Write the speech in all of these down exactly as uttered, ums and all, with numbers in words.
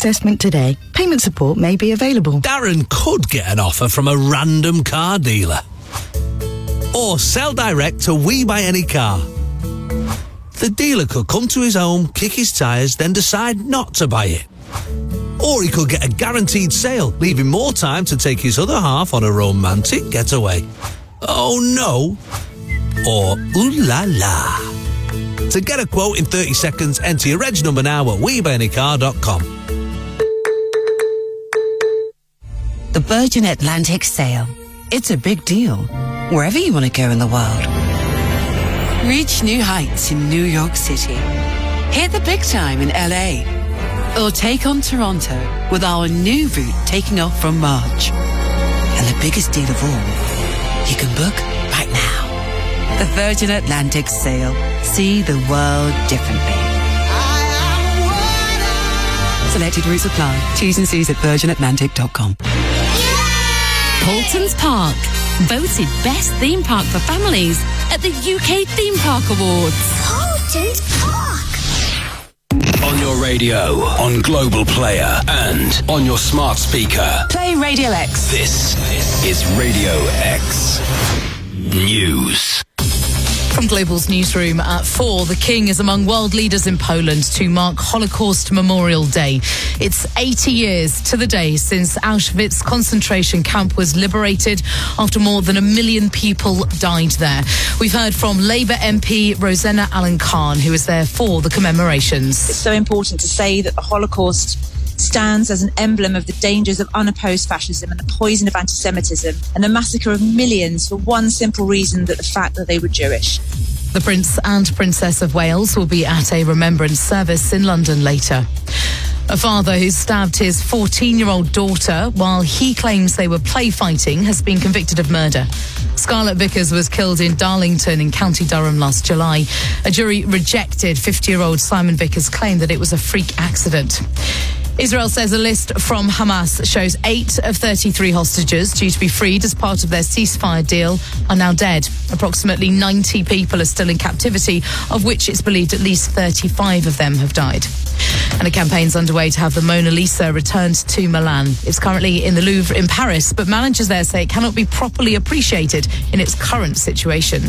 assessment today. Payment support may be available. Darren could get an offer from a random car dealer. Or sell direct to We Buy Any Car. The dealer could come to his home, kick his tyres, then decide not to buy it. Or he could get a guaranteed sale, leaving more time to take his other half on a romantic getaway. Oh no. Or ooh la la. To get a quote in thirty seconds, enter your reg number now at we buy any car dot com. The Virgin Atlantic Sale. It's a big deal, wherever you want to go in the world. Reach new heights in New York City. Hit the big time in L A. Or take on Toronto with our new route taking off from March. And the biggest deal of all, you can book right now. The Virgin Atlantic Sale. See the world differently. Selected routes apply. T's and C's at virgin atlantic dot com. Paultons Park, voted best theme park for families at the U K Theme Park Awards. Paultons Park. On your radio, on Global Player, and on your smart speaker. Play Radio X. This is Radio X News. From Global's newsroom at four, the King is among world leaders in Poland to mark Holocaust Memorial Day. It's eighty years to the day since Auschwitz concentration camp was liberated after more than a million people died there. We've heard from Labour M P Rosanna Allen-Khan, who was there for the commemorations. It's so important to say that the Holocaust stands as an emblem of the dangers of unopposed fascism and the poison of anti-Semitism and the massacre of millions for one simple reason, that the fact that they were Jewish. The Prince and Princess of Wales will be at a remembrance service in London later. A father who stabbed his fourteen-year-old daughter while he claims they were play fighting has been convicted of murder. Scarlett Vickers was killed in Darlington in County Durham last July. A jury rejected fifty-year-old Simon Vickers' claim that it was a freak accident. Israel says a list from Hamas shows eight of thirty-three hostages due to be freed as part of their ceasefire deal are now dead. Approximately ninety people are still in captivity, of which it's believed at least thirty-five of them have died. And a campaign's underway to have the Mona Lisa returned to Milan. It's currently in the Louvre in Paris, but managers there say it cannot be properly appreciated in its current situation.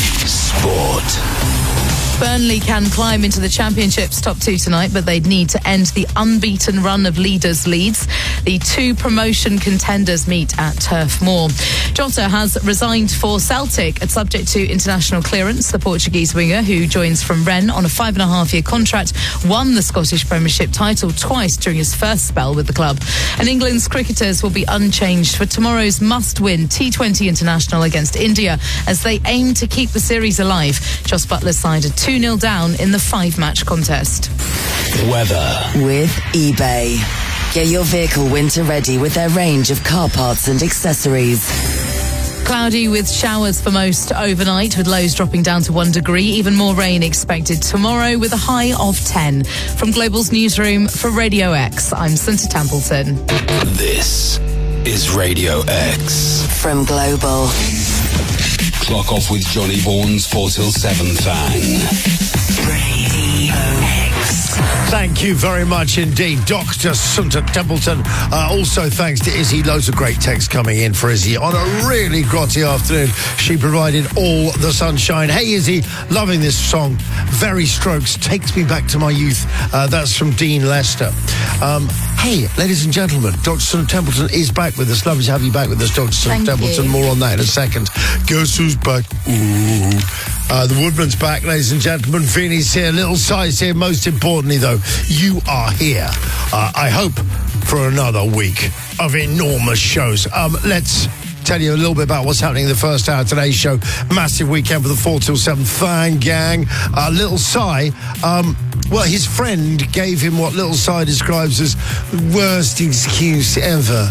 Sport. Burnley can climb into the Championship's top two tonight, but they'd need to end the unbeaten run of leaders Leeds. The two promotion contenders meet at Turf Moor. Jota has resigned for Celtic, at subject to international clearance. The Portuguese winger, who joins from Rennes on a five and a half year contract, won the Scottish Premiership title twice during his first spell with the club. And England's cricketers will be unchanged for tomorrow's must-win T twenty international against India, as they aim to keep the series alive. Jos Buttler's side are two nil down in the five-match contest. Weather. With eBay. Get your vehicle winter ready with their range of car parts and accessories. Cloudy with showers for most overnight, with lows dropping down to one degree. Even more rain expected tomorrow with a high of ten. From Global's newsroom for Radio X, I'm Cinta Templeton. This is Radio X. From Global. Clock off with Johnny Bourne's four till seven thang. Radio X. Thank you very much indeed, Doctor Sunta Templeton. Uh, also, thanks to Izzy. Loads of great texts coming in for Izzy on a really grotty afternoon. She provided all the sunshine. Hey, Izzy, loving this song. Very Strokes, takes me back to my youth. Uh, that's from Dean Lester. Um, hey, ladies and gentlemen, Doctor Sunta Templeton is back with us. Lovely to have you back with us, Doctor Sunta Templeton. You. More on that in a second. Guess who's back? Ooh. Uh, the Woodman's back, ladies and gentlemen. Vinny's here, Little Si's here. Most importantly, though, you are here. Uh, I hope for another week of enormous shows. Um, let's tell you a little bit about what's happening in the first hour of today's show. Massive weekend for the four till seven Fang Gang. Uh, Little Si, um, well, his friend gave him what Little Si describes as worst excuse ever.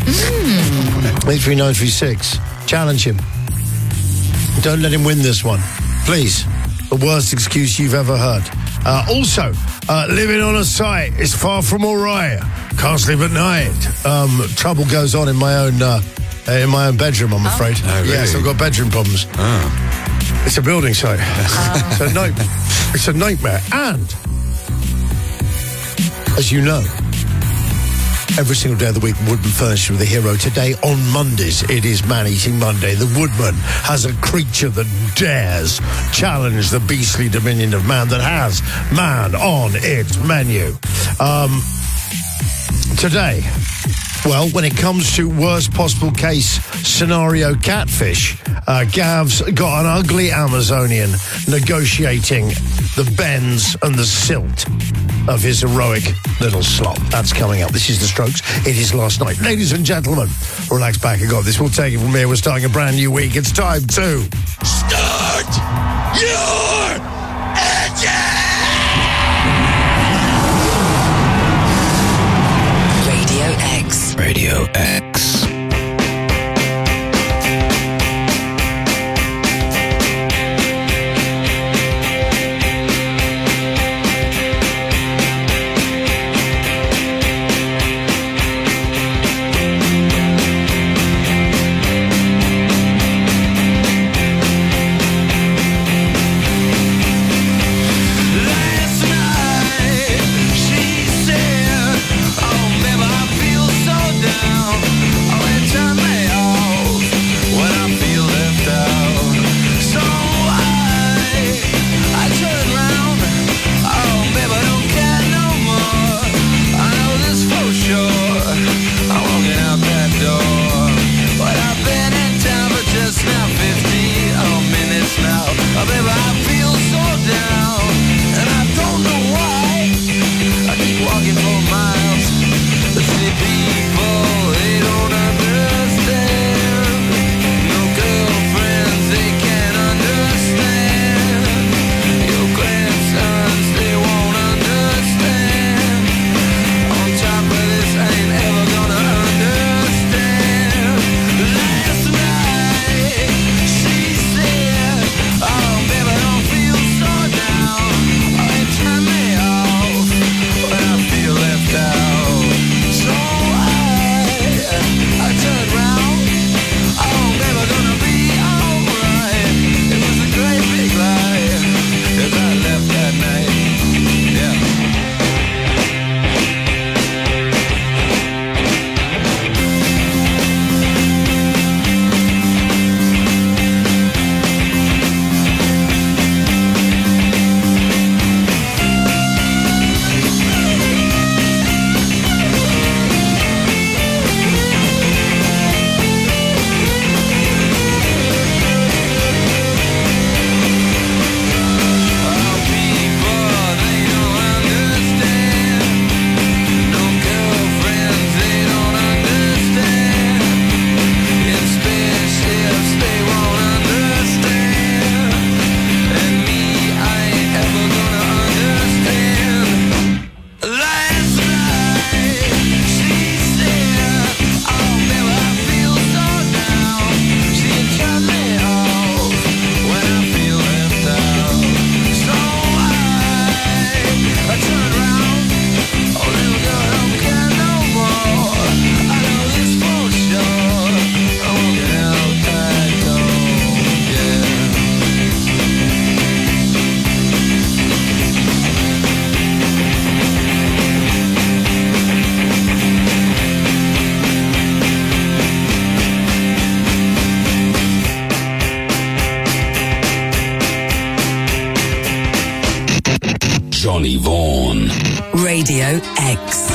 Mm. eight three nine three six. Challenge him. Don't let him win this one. Please. The worst excuse you've ever heard. Uh, also, uh, living on a site is far from all right. Can't sleep at night. Um, trouble goes on in my own uh, in my own bedroom, I'm afraid. Oh, really? Yes, I've got bedroom problems. Oh. It's a building site. Oh. It's a nightmare. It's a nightmare. And, as you know, every single day of the week, Woodman Furniture with a hero. Today, on Mondays, it is Man-Eating Monday. The Woodman has a creature that dares challenge the beastly dominion of man, that has man on its menu. Um, today, well, when it comes to worst possible case scenario catfish, uh, Gav's got an ugly Amazonian negotiating the bends and the silt of his heroic little slop. That's coming up. This is The Strokes. It is Last Night. Ladies and gentlemen, relax back and got this. We'll take it from here. We're starting a brand new week. It's time to start your engine! Radio X. Radio X. Johnny Vaughan. Radio X.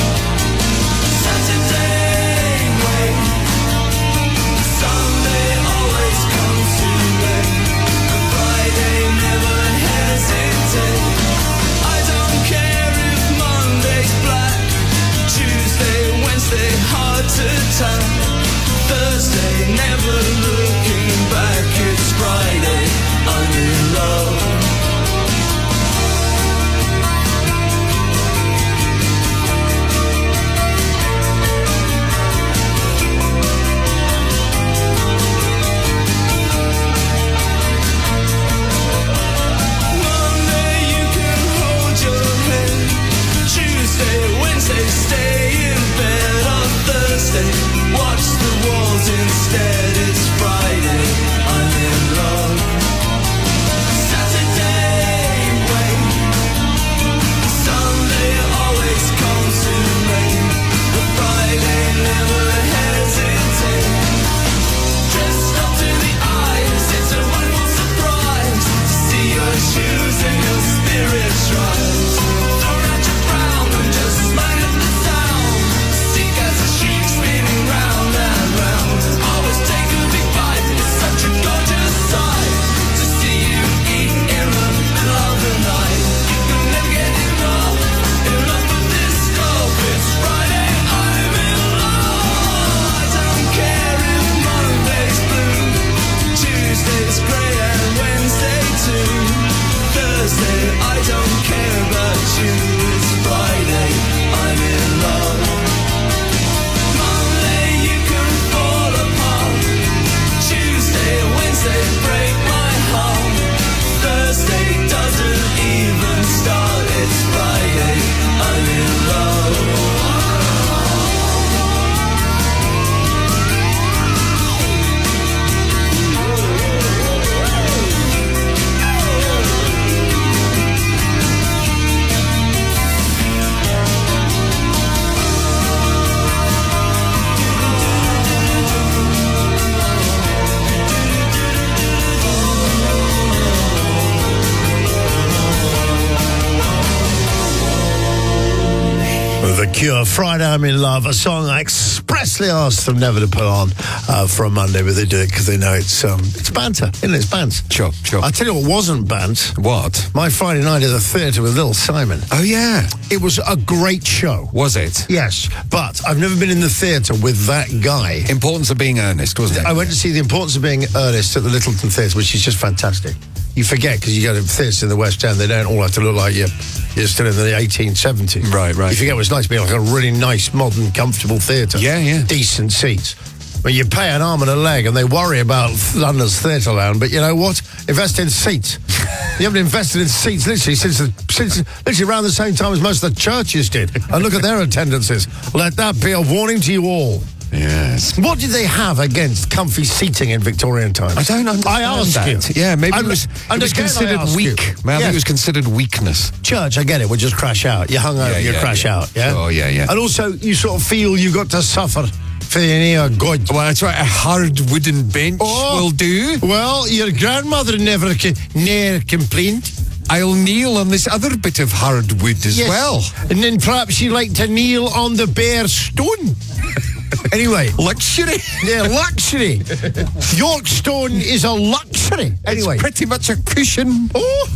Saturday, wait. Sunday, The Cure, Friday I'm in Love, a song I expressly asked them never to put on uh, for a Monday, but they do it because they know it's um, it's banter, isn't it? It's banter. Sure, sure. I tell you what wasn't bant. What? My Friday night at the theatre with Little Simon. Oh, yeah. It was a great show. Was it? Yes, but I've never been in the theatre with that guy. Importance of being earnest, wasn't it? I went to see The Importance of Being Earnest at the Littleton Theatre, which is just fantastic. You forget, because you go to theatres in the West End, they don't all have to look like you're, you're still in the eighteen seventies. Right, right. You forget what it's like to be like a really nice, modern, comfortable theatre. Yeah, yeah. Decent seats. But you pay an arm and a leg, and they worry about London's Theatre Lounge. But you know what? Invest in seats. You haven't invested in seats literally since, the, since literally around the same time as most of the churches did. And look at their attendances. Let that be a warning to you all. Yes. What did they have against comfy seating in Victorian times? I don't understand I asked that. you. Yeah, maybe And- it was, and it was again, I considered ask weak. you. Maybe I think Yes. it was considered weakness. Church, I get it, we'll just crash out. You hung over, Yeah, you yeah, crash yeah. out, yeah? Oh, yeah, yeah. And also, you sort of feel you got to suffer for your near God. Well, that's right. A hard wooden bench Oh. will do. Well, your grandmother never, co- never complained. I'll kneel on this other bit of hard wood as Yes. well. And then perhaps you like to kneel on the bare stone. Anyway. Luxury. Yeah, luxury. York stone is a luxury. Anyway. It's pretty much a cushion. Oh.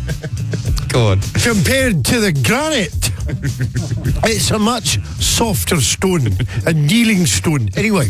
Go on. Compared to the granite, it's a much softer stone, a kneeling stone. Anyway,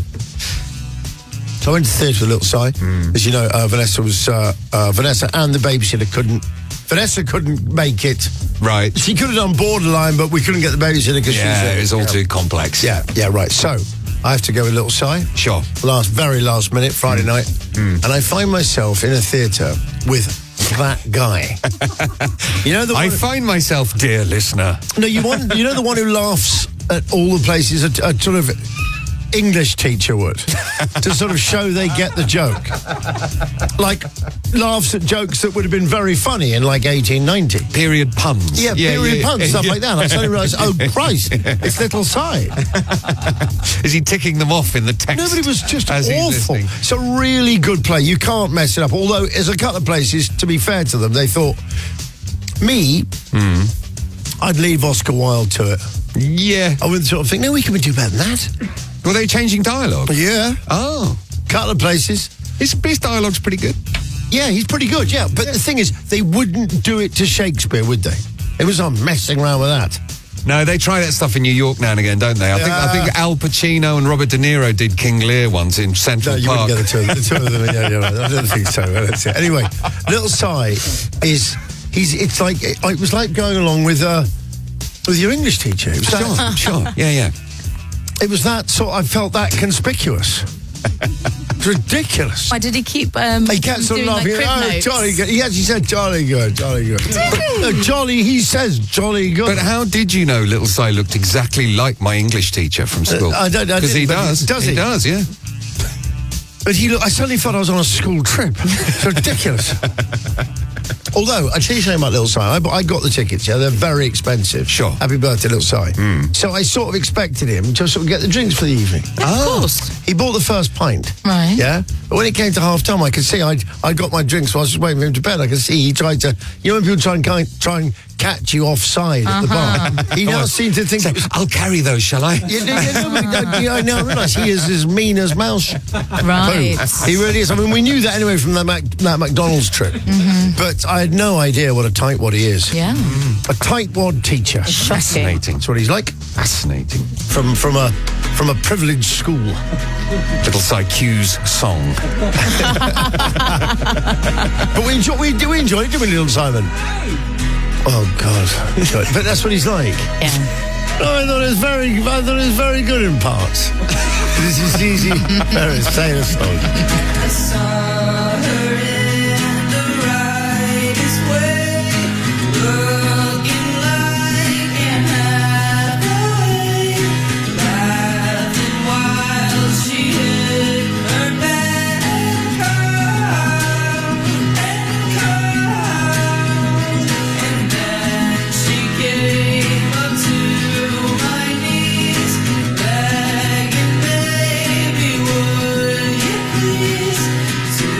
so I went to the theatre with Little Si. Mm. As you know, uh, Vanessa was uh, uh, Vanessa and the babysitter couldn't. Vanessa couldn't make it. Right. She could have done Borderline, but we couldn't get the babysitter because Yeah, she was. it was all yeah. too complex. Yeah, yeah, right. So I have to go with Little Si. Sure. Last, very last minute, Friday night, Mm. and I find myself in a theatre with that guy. You know the one I find myself, dear listener. No, you want you know the one who laughs at all the places a, a sort of English teacher would to sort of show they get the joke. Like laughs at jokes that would have been very funny in like eighteen ninety. Period puns. Yeah, period puns, stuff like that. I suddenly realised, oh Christ, it's Little Si. Is he ticking them off in the text? No, but it was just as he's awful. listening? It's a really good play. You can't mess it up. Although, there's a couple of places, to be fair to them, they thought, me, I'd leave Oscar Wilde to it. Yeah. I wouldn't sort of think, no, we can do better than that. Were they changing dialogue? Yeah. Oh. Couple of places. His, his dialogue's pretty good. Yeah, he's pretty good, yeah. But the thing is, they wouldn't do it to Shakespeare, would they? It was on messing around with that. No, they try that stuff in New York now and again, don't they? I think I think Al Pacino and Robert De Niro did King Lear once in Central No, you Park. wouldn't get the two, the two of them. Yeah, yeah, right. I don't think so. That's it. Anyway, Little Si is, he's, it's like, it was like going along with, uh, with your English teacher. It was Sure, that, sure. Yeah, yeah. It was that sort, I felt that conspicuous. It's ridiculous. Why did he keep um, He kept sort of doing like laughing. crib Oh, notes? jolly good. He actually said jolly good, jolly good. No, jolly, he says jolly good. But how did you know Little Si looked exactly like my English teacher from school? Uh, I don't- I Because he didn't, but does. does he? he? does, yeah. But he looked, I suddenly felt I was on a school trip. It's ridiculous. Although, I tell you something about Little Si. I, I got the tickets, yeah, they're very expensive. Sure. Happy birthday, Little Si. So I sort of expected him to sort of get the drinks for the evening. Of course. He bought the first pint. Right. Yeah? But when it came to half time, I could see I'd, I got my drinks while I was just waiting for him to bed. I could see he tried to, you know when people try and, kind, try and catch you offside at the bar? He now seemed to think... Say, I'll carry those, shall I? You, you, know, but, uh, you know, now I realise he is as mean as mouse. Right. Poo. He really is. I mean, we knew that anyway from that, Mac, that McDonald's trip. But I had no idea what a tightwad he is. Yeah. A tightwad teacher. Fascinating. That's what he's like. Fascinating. From from a from a privileged school. Little Si Q's song. But we enjoy we do we enjoy it, do we, Little Simon? Oh God. But that's what he's like. Yeah. Oh, I thought it was very I thought it was very good in parts. This is easy. Paris, say a song. Baby, would you please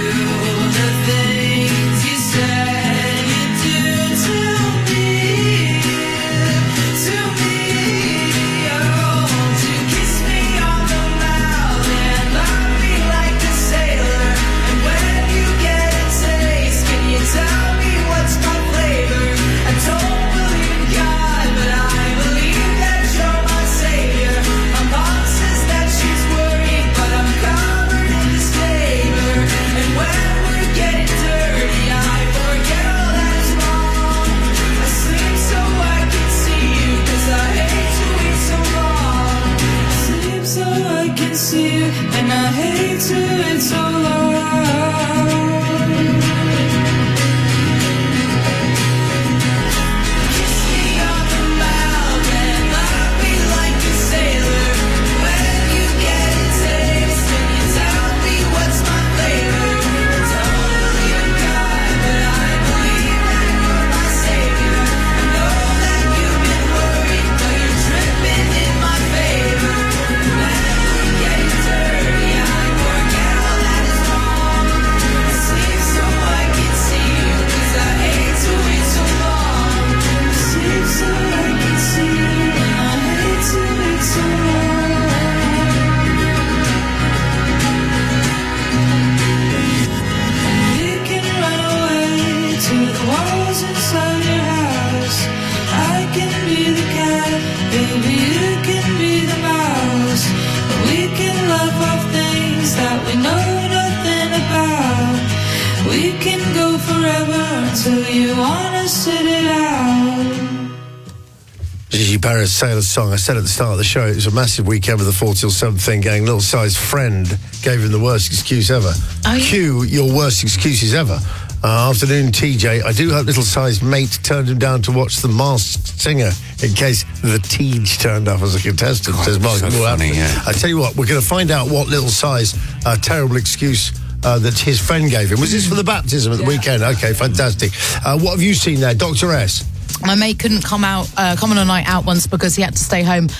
Gigi Paris Sailor's song. I said at the start of the show, it was a massive weekend with the four till seven thing going. Little Size friend gave him the worst excuse ever. Oh, yeah. Cue your worst excuses ever. Uh, afternoon, T J. I do hope Little Size mate turned him down to watch The Masked Singer in case the Tej turned up as a contestant. God, says Mark so Moore. funny, yeah. I tell you what, we're going to find out what Little Size uh, terrible excuse uh, that his friend gave him. Was this for the baptism at the yeah. weekend? Okay, fantastic. Uh, what have you seen there, Doctor S? My mate couldn't come out, uh, come on a night out once because he had to stay home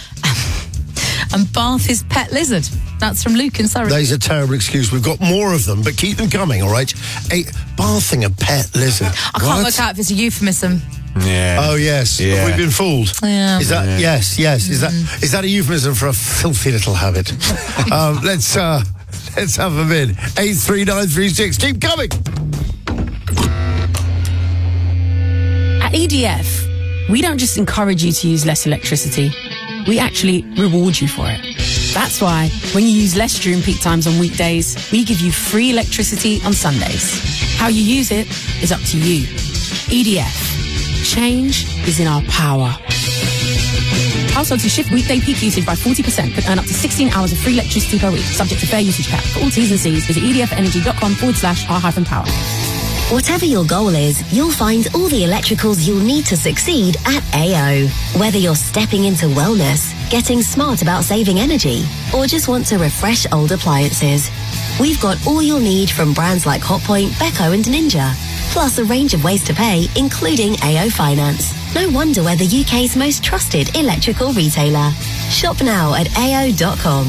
and bath his pet lizard. That's from Luke in Surrey. That is a terrible excuse. We've got more of them, but keep them coming, all right? A, bathing a pet lizard. I can't what? work out if it's a euphemism. Yeah. Oh, yes. Yeah. Have we been fooled? Yeah. Is that, yeah. yes, yes. Is that is that a euphemism for a filthy little habit? um, let's, uh, let's have them in. eight three nine three six. Keep coming. At E D F, we don't just encourage you to use less electricity, we actually reward you for it. That's why, when you use less during peak times on weekdays, we give you free electricity on Sundays. How you use it is up to you. E D F. Change is in our power. Households who shift weekday peak usage by forty percent could earn up to sixteen hours of free electricity per week, subject to fair usage cap. For all T's and C's, visit edfenergy.com forward slash R hyphen power. Whatever your goal is, you'll find all the electricals you'll need to succeed at A O. Whether you're stepping into wellness, getting smart about saving energy, or just want to refresh old appliances, we've got all you'll need from brands like Hotpoint, Beko and Ninja, plus a range of ways to pay, including A O Finance. No wonder we're the U K's most trusted electrical retailer. Shop now at A O dot com.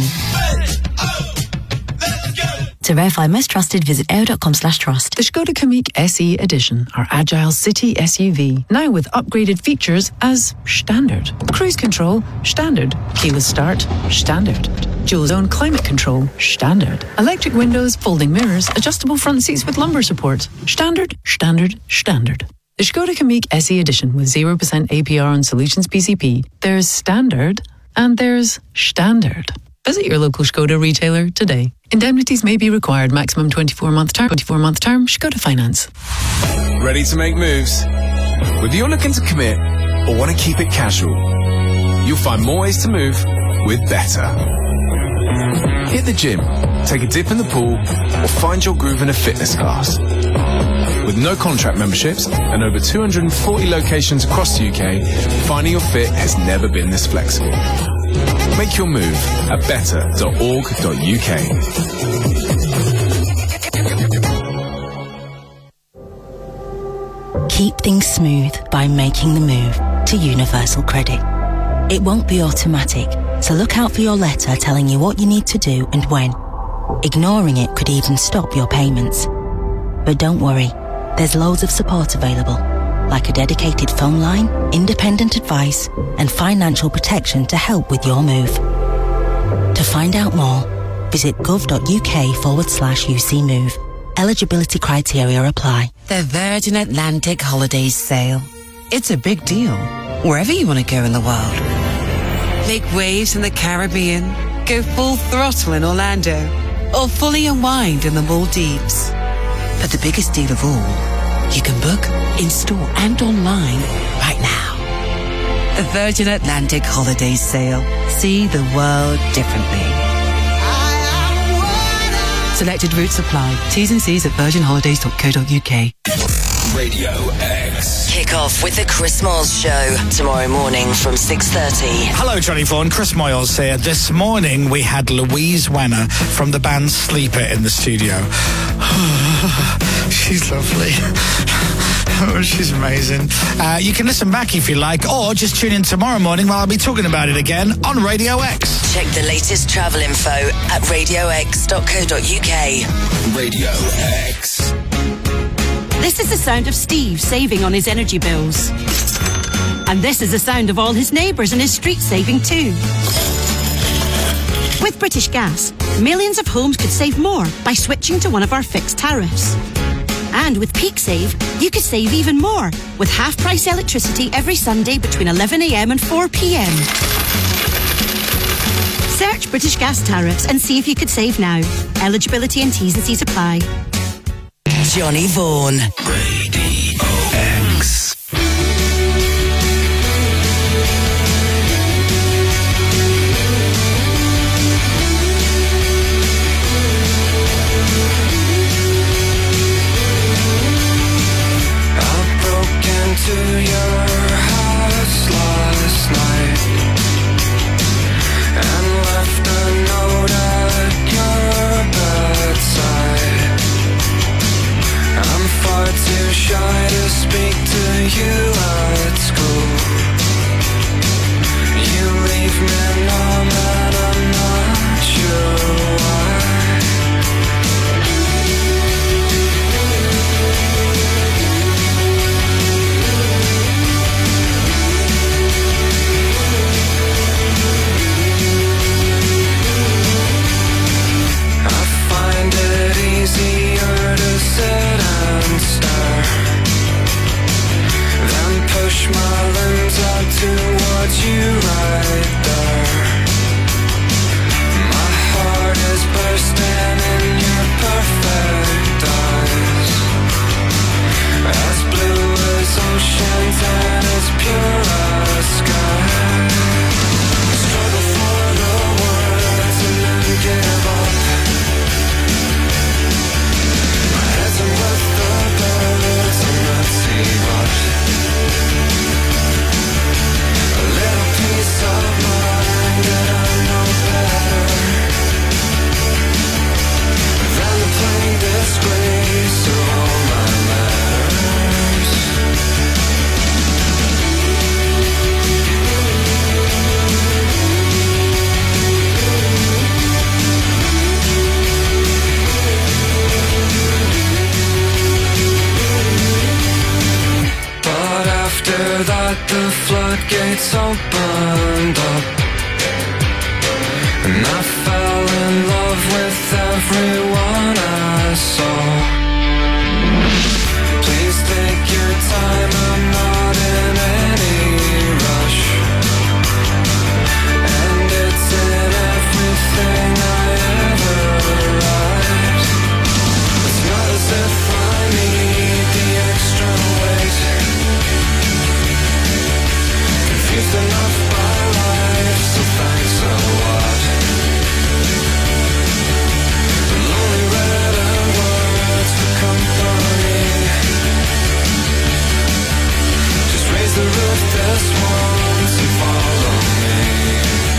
To verify most trusted, visit A O dot com slash trust. The Skoda Kamiq S E Edition, our agile city S U V, now with upgraded features as standard. Cruise control, standard. Keyless start, standard. Dual zone climate control, standard. Electric windows, folding mirrors, adjustable front seats with lumbar support. Standard, standard, standard. The Skoda Kamiq S E Edition with zero percent A P R on Solutions P C P. There's standard and there's standard. Visit your local Skoda retailer today. Indemnities may be required. Maximum twenty-four month term. twenty-four month term. Skoda Finance. Ready to make moves? Whether you're looking to commit or want to keep it casual, you'll find more ways to move with Better. Hit the gym, take a dip in the pool, or find your groove in a fitness class. With no contract memberships and over two hundred forty locations across the U K, finding your fit has never been this flexible. Make your move at better dot org dot U K. Keep things smooth by making the move to Universal Credit. It won't be automatic, so look out for your letter telling you what you need to do and when. Ignoring it could even stop your payments. But don't worry, there's loads of support available, like a dedicated phone line, independent advice, and financial protection to help with your move. To find out more, visit gov.uk forward slash UC Move. Eligibility criteria apply. The Virgin Atlantic Holidays Sale. It's a big deal, wherever you want to go in the world. Make waves in the Caribbean, go full throttle in Orlando, or fully unwind in the Maldives. But the biggest deal of all, you can book in-store and online right now. The Virgin Atlantic Holidays Sale. See the world differently. Selected routes apply. T's and C's at virgin holidays dot co dot uk. Radio X. Kick off with the Chris Miles Show tomorrow morning from six thirty. Hello, Johnny Vaughan. Chris Miles here. This morning we had Louise Wenner from the band Sleeper in the studio. She's lovely. Oh, she's amazing. Uh, you can listen back if you like, or just tune in tomorrow morning while I'll be talking about it again on Radio X. Check the latest travel info at radio x dot co dot uk. Radio X. This is the sound of Steve saving on his energy bills. And this is the sound of all his neighbours and his street saving too. With British Gas, millions of homes could save more by switching to one of our fixed tariffs. And with Peak Save, you could save even more with half-price electricity every Sunday between eleven a m and four p m. Search British Gas tariffs and see if you could save now. Eligibility and T's and C's apply. Johnny Vaughan. Radio X. I broke into your house last night and left a note at your bedside. I'm far too shy to speak to you at school. You leave me numb and I'm not sure why. I find it easier to sit and stare, then push my limbs out towards you right there. My heart is bursting in your perfect eyes, as blue as oceans and as pure as sky. Struggle for the words and then give up. My head's in with the birds and let's see what. A little piece of mind that I know better than the plain disgrace of all my letters. But after that the floodgates opened up, and I fell in love with everyone I saw. Please take your time, I'm not in any rush, and it's in everything I ever write. It's not as if I need the extra weight, confused enough by life, so thanks, so what? Lonely red and words for company. Just raise the roof this once and follow me.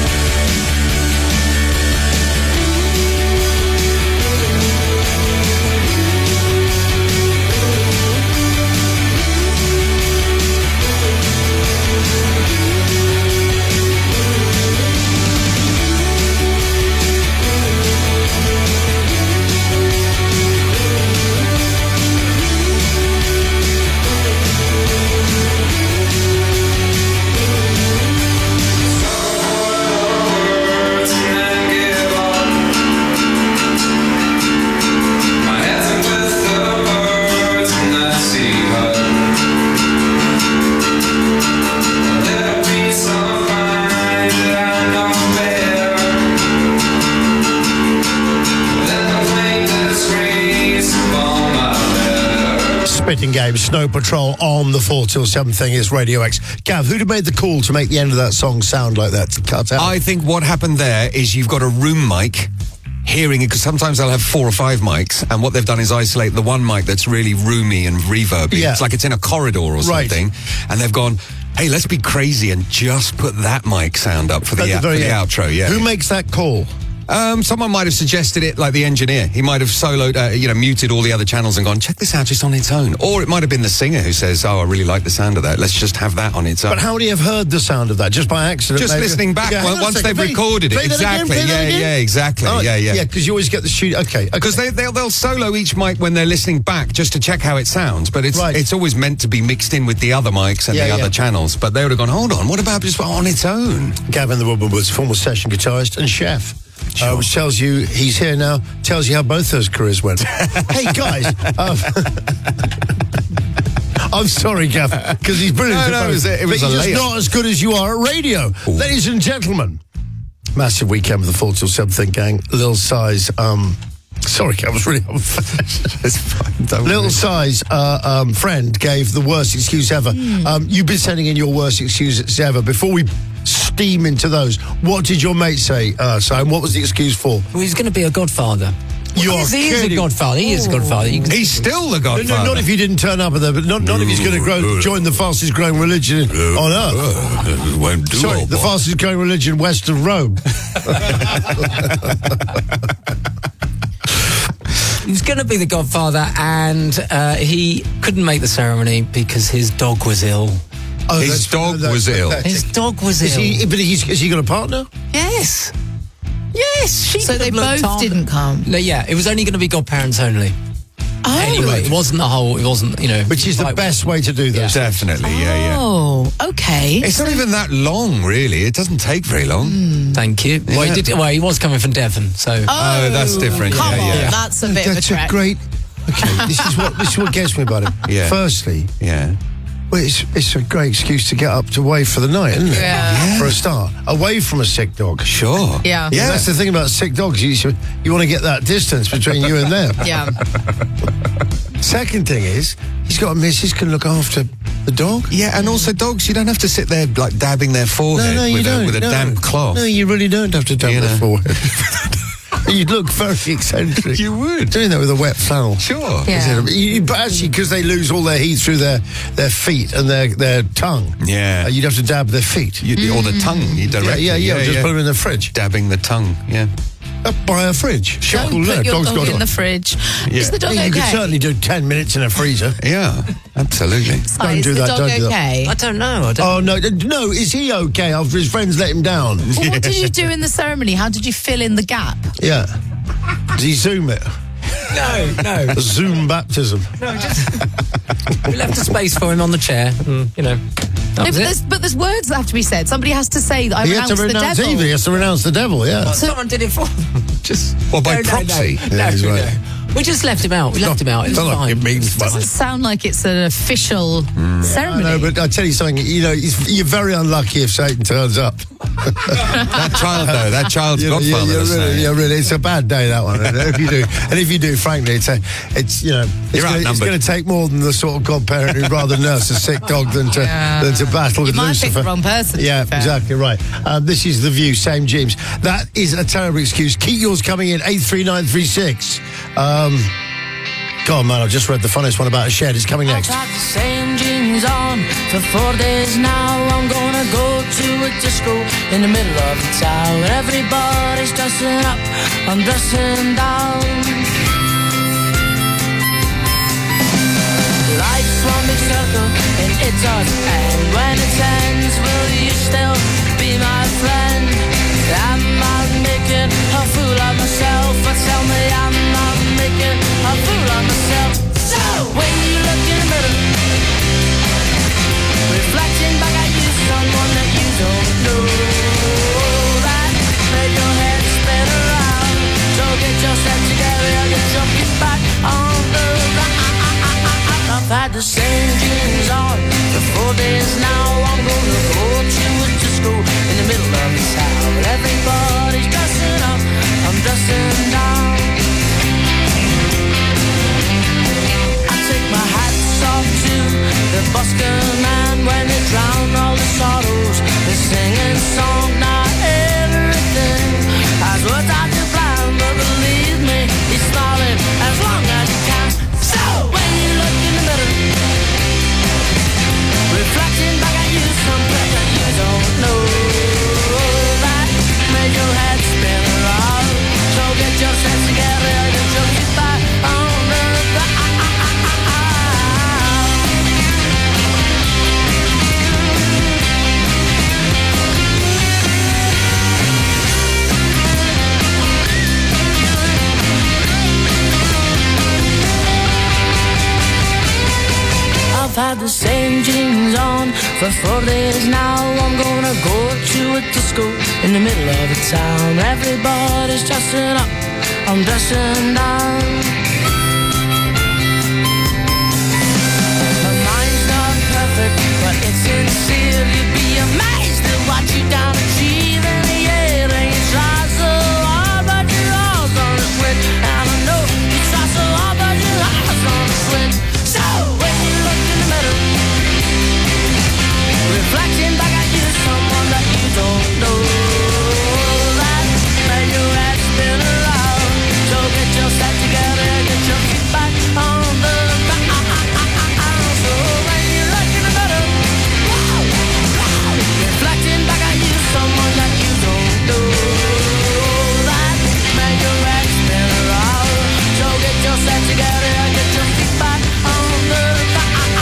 Spitting Game, Snow Patrol on the four till seven thing is Radio X. Gav, who'd have made the call to make the end of that song sound like that, to cut out? I think what happened there is you've got a room mic hearing it, because sometimes they'll have four or five mics, and what they've done is isolate the one mic that's really roomy and reverby. Yeah. It's like it's in a corridor or Right. something, and they've gone, hey, let's be crazy and just put that mic sound up for the, At the out- for very the end. outro. Yeah. Who makes that call? Um, someone might have suggested it, like the engineer. He might have soloed, uh, you know, muted all the other channels and gone, check this out just on its own. Or it might have been the singer who says, oh, I really like the sound of that. Let's just have that on its own. But how would he have heard the sound of that? Just by accident? Just maybe? listening back Yeah, hang well, on a once second. they've Play- recorded it. play that again, Exactly. play that Yeah, again. yeah, exactly. Oh, yeah, yeah. Yeah, because you always get the studio. Okay. Because they, they'll, they'll solo each mic when they're listening back just to check how it sounds, but it's Right. it's always meant to be mixed in with the other mics and Yeah, the yeah. other channels. But they would have gone, hold on, what about just on its own? Gavin the Woodman was former session guitarist and chef. Uh, which tells you he's here now, tells you how both those careers went. Hey, guys. Um, I'm sorry, Gav, because he's brilliant. No, at no, both, it was a- it was but a he's just layup. not as good as you are at radio. Ladies and gentlemen, massive weekend with the four till seven Think Gang. Lil Size, um... Sorry, I was really... It's fine, don't Little worry. Size uh, um, friend gave the worst excuse ever. Hmm. Um, you've been sending in your worst excuses ever. Before we steam into those, what did your mate say, uh, Simon? What was the excuse for? Well, he's going to be a godfather. You're Yes, he is a kidding. godfather. He is a godfather. You can- He's still the No, godfather. no, not if you didn't turn up at there, but not, not if he's going to grow, join the fastest growing religion on earth. Won't do Sorry, all, the boy. fastest growing religion west of Rome. He's going to be the godfather, and uh, he couldn't make the ceremony because his dog was ill. Oh, His that's- dog that's was ill. pathetic. His dog was Is ill. he, but he's, has he got a partner? Yes. Yes, she So could they have looked both after- didn't come? No, yeah, it was only going to be godparents only. Oh. Anyway, it wasn't the whole, it wasn't, you know. Which is the like- best way to do this. Definitely, yeah, yeah. Oh, okay. It's not even that long, really. It doesn't take very long. Thank you. Well, he did, well, he was coming from Devon, so. Oh, that's different. Come yeah, on, yeah. that's a bit of a That's trek. a great... Okay, this is what this is what gets me about him. Yeah. Firstly, Yeah. well, it's it's a great excuse to get up to away for the night, isn't it? Yeah. For a start, away from a sick dog. Sure. Yeah. Yeah, that's the thing about sick dogs. You should- you want to get that distance between you and them. Yeah. Second thing is, he's got a missus can look after the dog. Yeah, and also dogs, you don't have to sit there like dabbing their No, forehead no, you with, don't. a, with a no. damp cloth. No, you really don't have to dab You their know. forehead. You'd look very eccentric. You would. Doing that with a wet flannel. Sure. Yeah. You- you- But actually, because they lose all their heat through their, their feet and their, their tongue, Yeah. uh, you'd have to dab their feet. You, Or the tongue, you directly. yeah, yeah, just put them in the fridge. Dabbing the tongue, yeah. Up by a fridge. Don't Well, no, put your dog's dog got in it. the fridge. Yeah. Is the dog You okay? could certainly do ten minutes in a freezer. Yeah, absolutely. Si, Don't is do the that, dog don't do that. okay? I don't know. I don't Oh, no, no, is he okay after his friends let him down? Well, what did you do in the ceremony? How did you fill in the gap? Yeah. Did he zoom it? No, no. A Zoom baptism. No, just. We left a space for him on the chair, and, you know. That No, was but, it. there's, but there's words that have to be said. Somebody has to say that I He renounce had to the renounce devil. evil. He has to renounce the devil, yeah. Well, someone did it for him. Just. Well, by no, no, proxy. No, Yeah, no, he's no. right. We just left him out. We left him out. It was Not like fine. it means much. Doesn't sound like it's an official I ceremony. know, but I tell you something, you know, it's- you're very unlucky if Satan turns up. That child, though, that child's You know, yeah, godfather. yeah, isn't really, it? yeah, really, it's a bad day, that one. And if you do, and if you do, frankly, it's a, it's you know, it's You're gonna, it's outnumbered. going to take more than the sort of godparent who'd rather nurse a sick dog than to Yeah. than to battle You with might have picked Lucifer. the wrong person, to Yeah, be fair. exactly right. Um, this is the View, same James. That is a terrible excuse. Keep yours coming in eight three nine three six. Um, go on, man. I just read the funniest one about a shed. It's coming next. I've had the same jeans on for four days now. I'm gonna go to a disco in the middle of the town. Everybody's dressing up, I'm dressing down. Life's one big circle and it doesn't end. When it ends, will you still be my friend? Am I making a fool of myself? But tell me, I'm not making a fool of myself. So when you look in the mirror, reflecting back at you, someone that you don't know, that made your head spin around. So get yourself together and jump it back on the ground. I've had the same jeans on for four days now. I'm gonna go I've had the same jeans on for four days now. I'm gonna go to a disco in the middle of the town. Everybody's dressing up, I'm dressing down. My mind's not perfect, but it's sincere. You'd be amazed at what you don't achieve in the air. And you try so hard, but your all's gonna quit. And I know you try so hard, but your all's gonna quit. So when you look in the mirror, reflecting back at you, someone that you don't know, that made your head spin around. So get yourself together, get your feet back on the ground. So when you look in the mirror, reflecting back at you, someone that you don't know, that made your head spin around. So get yourself together, get your feet back on the ground.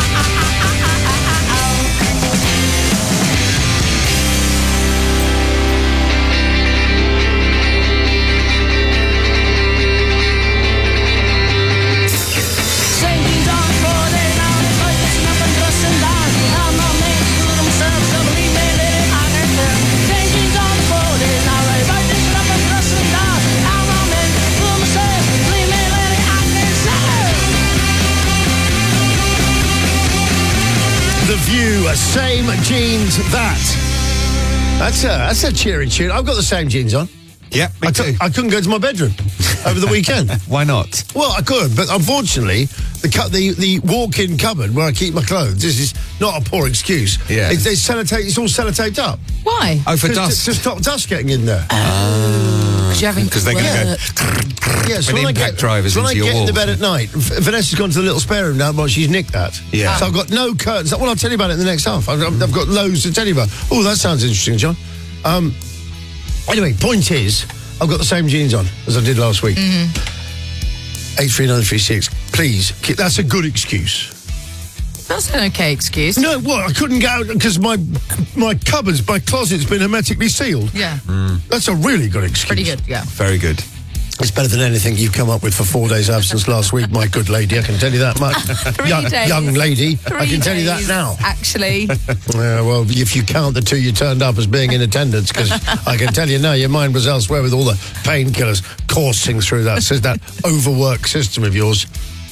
The View, same jeans that. That's a that's a cheery tune. I've got the same jeans on. Yeah, me I, too. cou- I couldn't go to my bedroom over the weekend. Why not? Well, I could, but unfortunately, the cu- the the walk-in cupboard where I keep my clothes. This is not a poor excuse. Yeah. it's, it's sellotape. It's all sellotaped up. Why? Oh, for To- dust. to, to stop dust getting in there. Because you're having Because they're going to Yeah, so With when I impact get, drivers when into I your get into walls. bed at night, V- Vanessa's gone to the little spare room now, but she's nicked that. Yeah. So I've got no curtains. Well, I'll tell you about it in the next half. I've, I've I've got loads to tell you about. Oh, that sounds interesting, John. Um, anyway, point is, I've got the same jeans on as I did last week. eight three nine three six. Please, keep- that's a good excuse. That's an okay excuse. No, what? I couldn't get out because my my cupboards, my closet's been hermetically sealed. Yeah. That's a really good excuse. Pretty good, yeah. Very good. It's better than anything you've come up with for four days absence last week, my good lady. I can tell you that much. Three young, days. young lady, I Three can tell you that days, now. Actually. Yeah, well, if you count the two you turned up as being in attendance, because I can tell you now, your mind was elsewhere with all the painkillers coursing through that, says that overworked system of yours.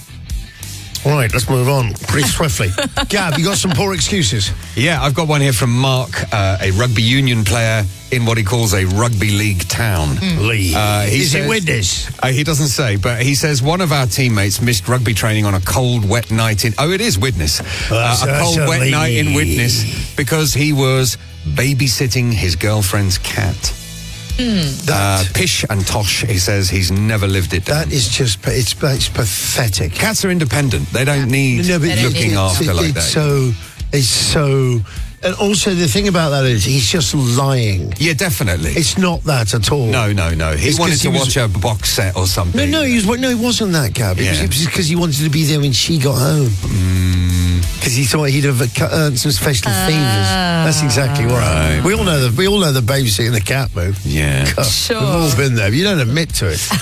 All right, let's move on pretty swiftly. Gab, you got some poor excuses? Yeah, I've got one here from Mark, uh, a rugby union player in what he calls a rugby league town. League. Uh, he Is it says- Widnes? Uh, he doesn't say, but he says one of our teammates missed rugby training on a cold, wet night in... Oh, it is Widnes. That's- Uh, a that's cold, a wet league. night in Widnes because he was babysitting his girlfriend's cat. Uh, pish and tosh, he says he's never lived it down. That is just, pa- it's, it's pathetic. Cats are independent. They don't need No, but looking it- after it- like it's that. so, it's so... And also, the thing about that is, he's just lying. Yeah, definitely. It's not that at all. No, no, no. He It's wanted 'cause to he was- watch a box set or something. No, no, he was, no, he wasn't that, Gab. It was- Yeah. It was because he wanted to be there when she got home. Because he thought he'd have uh, earned some special favours. That's exactly right. Right. We all know the we all know the babysitting the cat move. Yeah. God, Sure. We've all been there. You don't admit to it.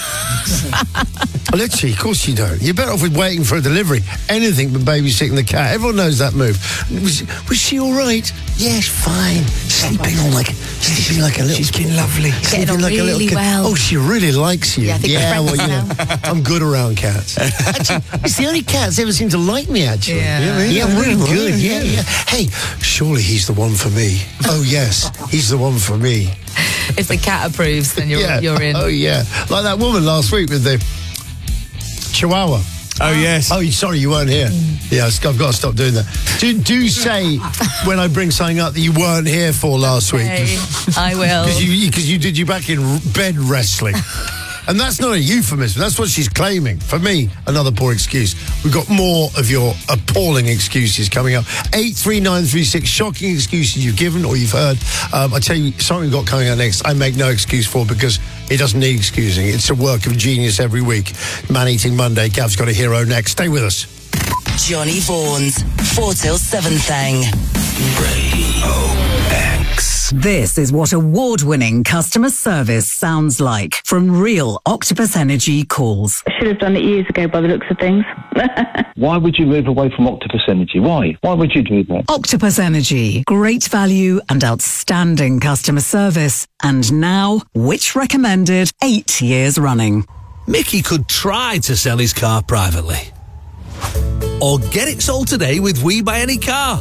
Literally, of course you don't. You're better off with waiting for a delivery. Anything but babysitting the cat. Everyone knows that move. Was, was she all right? Yes, fine. Sleeping on like sleeping like a little. She's been lovely. Sleeping on like a little really kid. well. Oh, she really likes you. Yeah, I think we're well, friends you know, I'm good around cats. Actually, it's the only cat that's ever seemed to like me. Actually, Yeah. yeah, really good. Yeah, yeah. Hey, surely he's the one for me. Oh yes, he's the one for me. If the cat approves, then you're, Yeah. you're in. Oh yeah, like that woman last week with the Chihuahua. Oh, yes. Oh, sorry, you weren't here. Yeah, I've got to stop doing that. Do, do say when I bring something up that you weren't here for last Okay, week. I will. Because you, because you did you back in r- bed wrestling. And that's not a euphemism. That's what she's claiming. For me, another poor excuse. We've got more of your appalling excuses coming up. eight three nine three six, shocking excuses you've given or you've heard. Um, I tell you, something we've got coming out next, I make no excuse for because it doesn't need excusing. It's a work of genius every week. Man-Eating Monday. Gav's got a hero next. Stay with us. Johnny Vaughan's four till seven thing. Radio X. This. This is what award-winning customer service sounds like from real Octopus Energy calls. I should have done it years ago by the looks of things. Why would you move away from Octopus Energy? Why? Why would you do that? Octopus Energy. Great value and outstanding customer service. And now, which recommended eight years running. Mickey could try to sell his car privately. Or get it sold today with We Buy Any Car.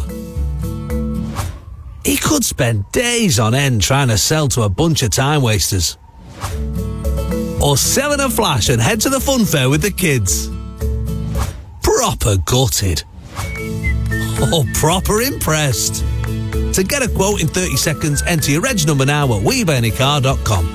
He could spend days on end trying to sell to a bunch of time wasters. Or sell in a flash and head to the fun fair with the kids. Proper gutted. Or proper impressed. To get a quote in thirty seconds, enter your reg number now at we buy any car dot com.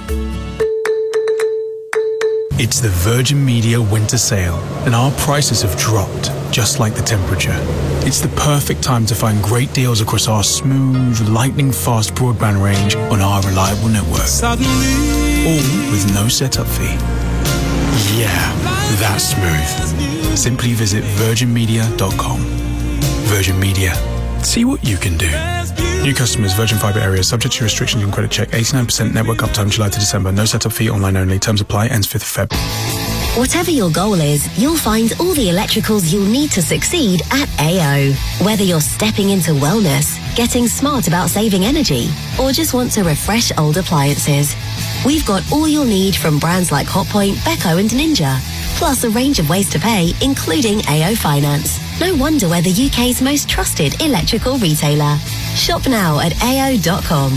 It's the Virgin Media winter sale, and our prices have dropped, just like the temperature. It's the perfect time to find great deals across our smooth, lightning-fast broadband range on our reliable network. Suddenly. All with no setup fee. Yeah, that's smooth. Simply visit virgin media dot com. Virgin Media. See what you can do. New customers, Virgin Fibre area, subject to restrictions and credit check. eighty-nine percent network uptime July to December. No setup fee, online only. Terms apply, ends fifth of February. Whatever your goal is, you'll find all the electricals you'll need to succeed at A O. Whether you're stepping into wellness, getting smart about saving energy, or just want to refresh old appliances, we've got all you'll need from brands like Hotpoint, Beko and Ninja, plus a range of ways to pay, including A O Finance. No wonder we're the U K's most trusted electrical retailer. Shop now at A O dot com.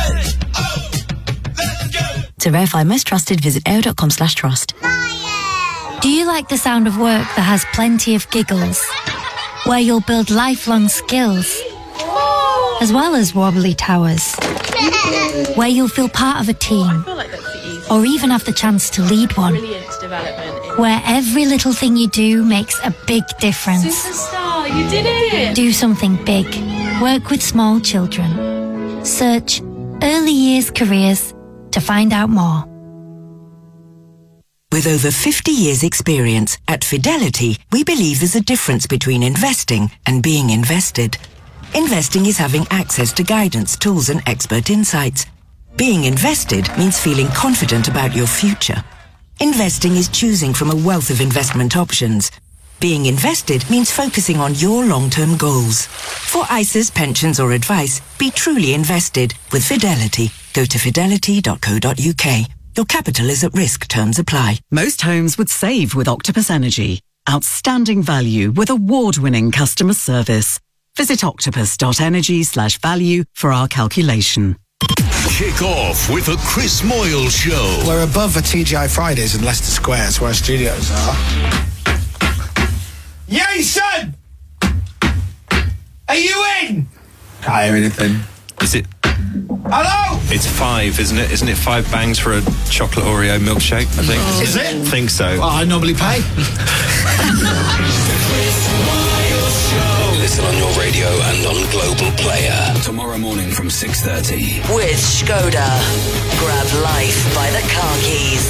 To verify most trusted, visit A O dot com slash trust. Do you like the sound of work that has plenty of giggles? Where you'll build lifelong skills, as well as wobbly towers? Where you'll feel part of a team, or even have the chance to lead one? Where every little thing you do makes a big difference. Superstar, you did it! Do something big. Work with small children. Search Early Years Careers to find out more. With over fifty years experience, at Fidelity, we believe there's a difference between investing and being invested. Investing is having access to guidance, tools and expert insights. Being invested means feeling confident about your future. Investing is choosing from a wealth of investment options. Being invested means focusing on your long-term goals. For I S As, pensions or advice, be truly invested with Fidelity. Go to fidelity dot co dot U K. Your capital is at risk. Terms apply. Most homes would save with Octopus Energy. Outstanding value with award-winning customer service. Visit octopus dot energy slash value for our calculation. Kick off with the Chris Moyle Show. We're above the T G I Fridays in Leicester Square. That's where our studios are. Jason! Are you in? Can't hear anything. Is it? Hello? It's five, isn't it? Isn't it five bangs for a chocolate Oreo milkshake, I think? Oh. Is it? I think so. Well, I normally pay. Listen on your radio and on Global Player. Tomorrow morning from six thirty. With Skoda. Grab life by the car keys.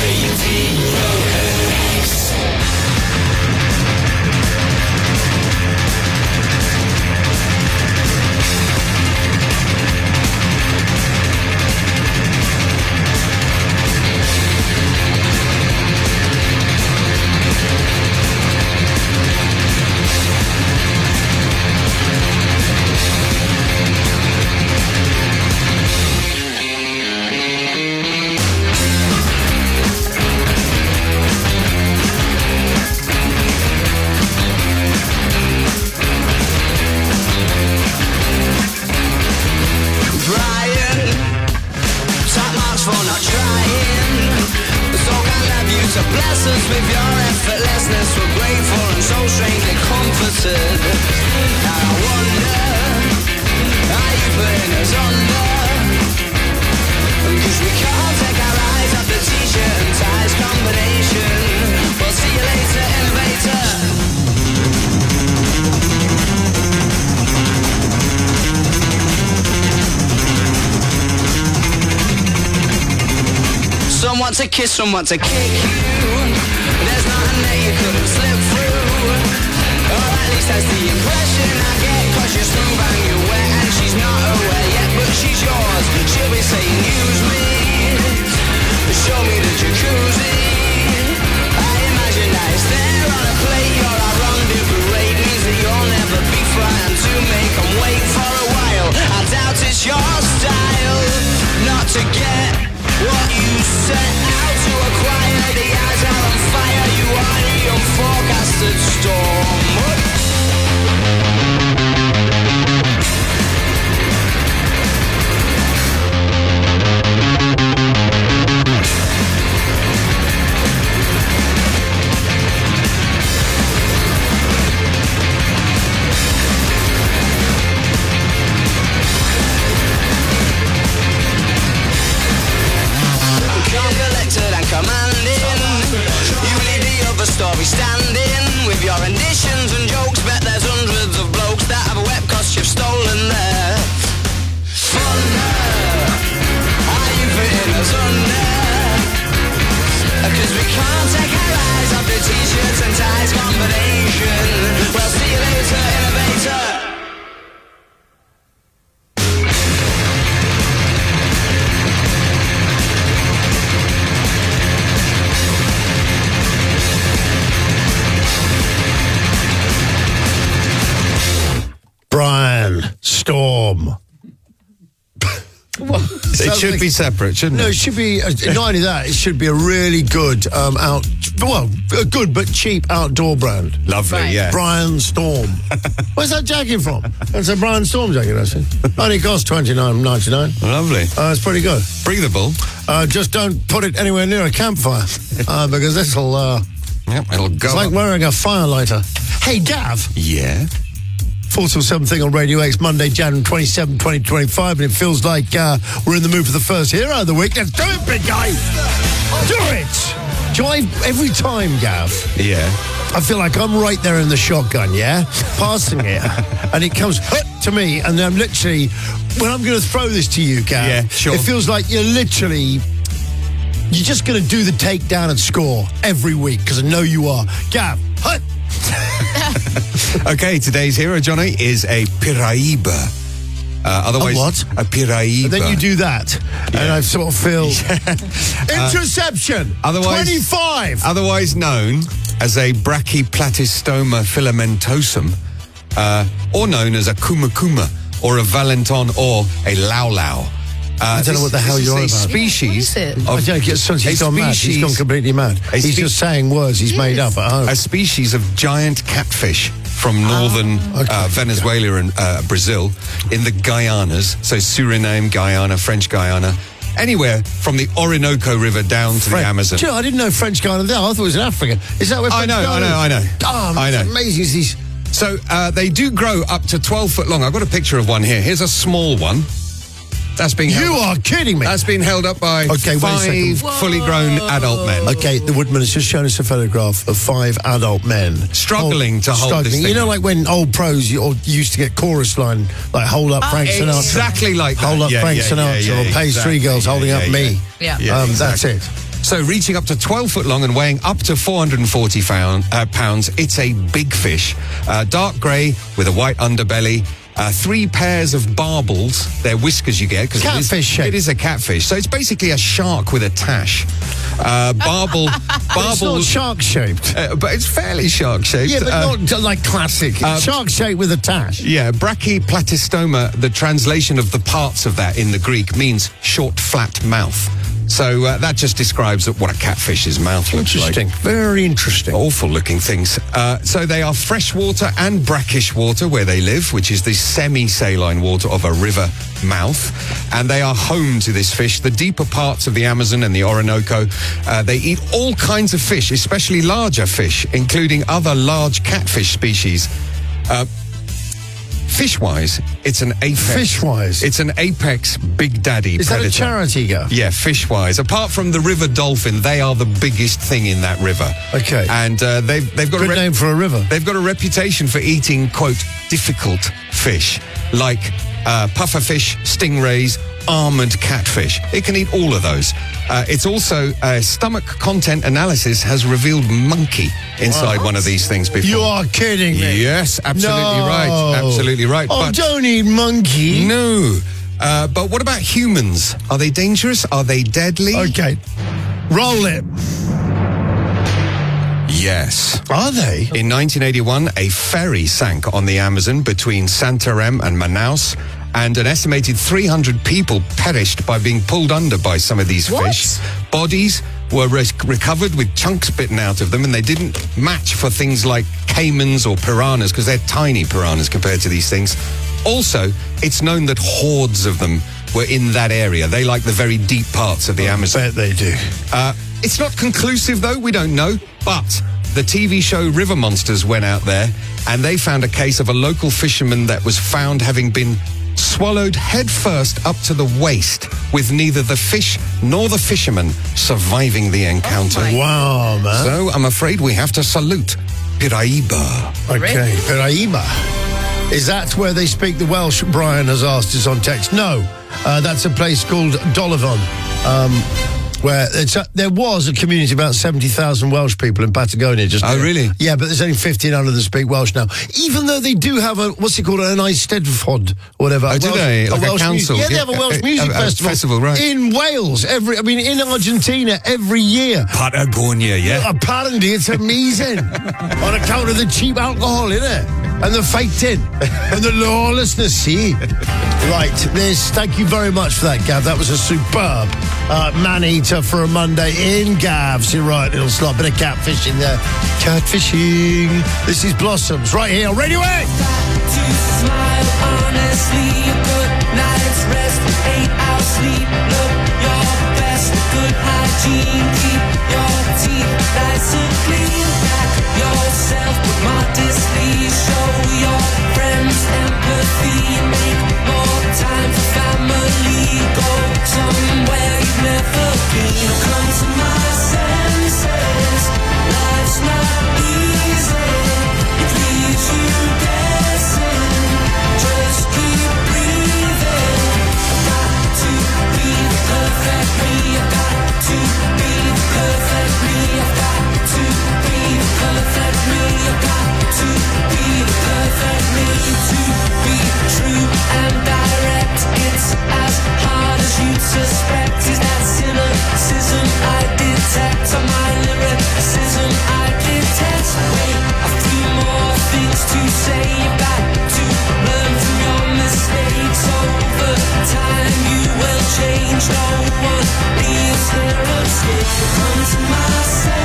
Someone to kiss, someone to kick you. There's nothing that you couldn't slip through. Or at least that's the impression I get. Cause you're smooth and you're wet and she's not aware yet, but she's yours. with your renditions and jokes. Bet there's hundreds of blokes that have a web cost you've stolen there. Thunder, are you fitting us under? Cause we can't take our eyes off the t-shirts and ties combination. Well, see you later, innovator. Brian Storm. It should be separate, shouldn't no, it? No, it should be, uh, not only that, it should be a really good um, out, well, a good but cheap outdoor brand. Lovely, right. Yeah. Brian Storm. Where's that jacket from? That's a Brian Storm jacket, I see. Only costs twenty-nine ninety-nine. Lovely. Uh, it's pretty good. Breathable. Uh, just don't put it anywhere near a campfire, uh, because this'll, uh... Yep, it'll go It's like up. wearing a fire lighter. Hey, Gav. Yeah? four till seven thing on Radio X, Monday, January twenty-seventh, twenty twenty-five, and it feels like uh, we're in the mood for the first hero of the week. Let's do it, big guy! Do it! Do I, every time, Gav, Yeah. I feel like I'm right there in the shotgun, yeah? Passing it. And it comes hut to me, and I'm literally, when I'm going to throw this to you, Gav, Yeah, sure. it feels like you're literally, you're just going to do the takedown and score every week, because I know you are. Gav, hut! Okay, today's hero, Johnny, is a Piraiba. Uh, otherwise, A what? A Piraiba. And then you do that, and I sort of feel... Interception! Uh, otherwise, twenty-five! Otherwise known as a Brachyplatystoma filamentosum, uh, or known as a Kumakuma, or a Valenton, or a Laulau. Uh, I don't know what the hell you're on about. about. Species. What is it? I don't get son, he's a gone mad. He's species- gone completely mad. a He's spe- just saying words he's made up at home. A species of giant catfish from northern uh, Venezuela and uh, Brazil in the Guyanas, so Suriname, Guyana, French Guyana, anywhere from the Orinoco River down to French- the Amazon. Do you know, I didn't know French Guyana there. I thought it was in Africa. Is that where I French know, I Guyana know, I know. is? Oh, I that's know. amazing. Is these... So uh, they do grow up to twelve foot long. I've got a picture of one here. Here's a small one. That's being held You up. are kidding me. That's been held up by Okay, wait a second. five fully grown adult men. Okay, the Woodman has just shown us a photograph of five adult men Struggling to hold struggling. this thing You know, up. like when old pros you, or used to get chorus line, like hold up Frank Sinatra. Exactly like that. Hold up Yeah, Frank yeah, Sinatra, yeah, yeah, or Page Three exactly. Girls holding Yeah, up yeah, me. Yeah. Yeah, um, exactly. That's it. So reaching up to twelve foot long and weighing up to four hundred forty pound, uh, pounds, it's a big fish. Uh, dark grey with a white underbelly. Uh, three pairs of barbels. They're whiskers you get. 'cause Catfish it is, shape. It is a catfish. So it's basically a shark with a tash. Uh, barbel. It's not barbels. shark shaped. Uh, but it's fairly shark shaped. Yeah, but Uh, not like classic. uh, shark shaped with a tash. Yeah, brachyplatystoma, the translation of the parts of that in the Greek means short, flat mouth. So uh, that just describes what a catfish's mouth looks like. Interesting. Very interesting. Awful looking things. Uh, so they are freshwater and brackish water where they live, which is the semi-saline water of a river mouth. And they are home to this fish. The deeper parts of the Amazon and the Orinoco, uh, they eat all kinds of fish, especially larger fish, including other large catfish species. Uh, Fish-wise, it's an apex. Fish-wise? It's an apex big daddy Is predator. that a charity, Gav? Yeah, fish-wise. Apart from the river dolphin, they are the biggest thing in that river. Okay. And uh, they've they've got Good a rep- name for a river. They've got a reputation for eating quote difficult fish like uh, pufferfish, stingrays, armored catfish. It can eat all of those. Uh, it's also uh, stomach content analysis has revealed monkey inside What? one of these things before. You are kidding me. Yes, absolutely No. right. Absolutely right. Oh, But- don't eat monkey. no. Uh, but what about humans? Are they dangerous? Are they deadly? Okay. Roll it. Yes. Are they? In nineteen eighty-one, a ferry sank on the Amazon between Santarém and Manaus, and an estimated three hundred people perished by being pulled under by some of these What? fish. Bodies were re- recovered with chunks bitten out of them, and they didn't match for things like caimans or piranhas, because they're tiny piranhas compared to these things. Also, it's known that hordes of them were in that area. They like the very deep parts of the Amazon. Bet they do. Uh, it's not conclusive, though. We don't know. But the T V show River Monsters went out there, and they found a case of a local fisherman that was found having been swallowed headfirst up to the waist, with neither the fish nor the fisherman surviving the encounter. Wow, man. So I'm afraid we have to salute Piraiba. Okay, Piraiba. Is that where they speak the Welsh? Brian has asked us on text. No, uh, that's a place called Dolivon, um, where it's a, there was a community of about seventy thousand Welsh people in Patagonia. Just Oh, now. really? Yeah, but there's only fifteen hundred that speak Welsh now. Even though they do have a, what's it called, an Eisteddfod, or whatever. Oh, do Welsh, they? Like a Welsh council? Music. Yeah, they Yeah, have a Welsh a- music a- a festival, festival, right. in Wales. Every, I mean, in Argentina every year. Patagonia, yeah. Apparently, it's amazing on account of the cheap alcohol, innit? And the fighting and the lawlessness, see? Right, this, thank you very much for that, Gav. That was a superb uh, man-eater for a Monday in Gav's. You're right, little slot. Bit of catfishing there. Catfishing. This is Blossoms right here on Radio X. To smile honestly, a good night's rest, eight hours sleep, look your best, good hygiene, keep your teeth nice and clean, back yourself modestly, show your friends empathy, make more time for family, go somewhere you've never been, come to my senses, life's not easy, it leaves you guessing. Just keep breathing. I've got to be the perfect me. I've got to be the perfect me. I've got to be the perfect me. I've got to be the perfect me. To be true and direct, it's as hard as you'd suspect. Is that cynicism I detect? On my lyricism I detect. Wait, a few more things to say. You've got to learn from your mistakes. Over time you will change. No one leaves here unscathed. Come to my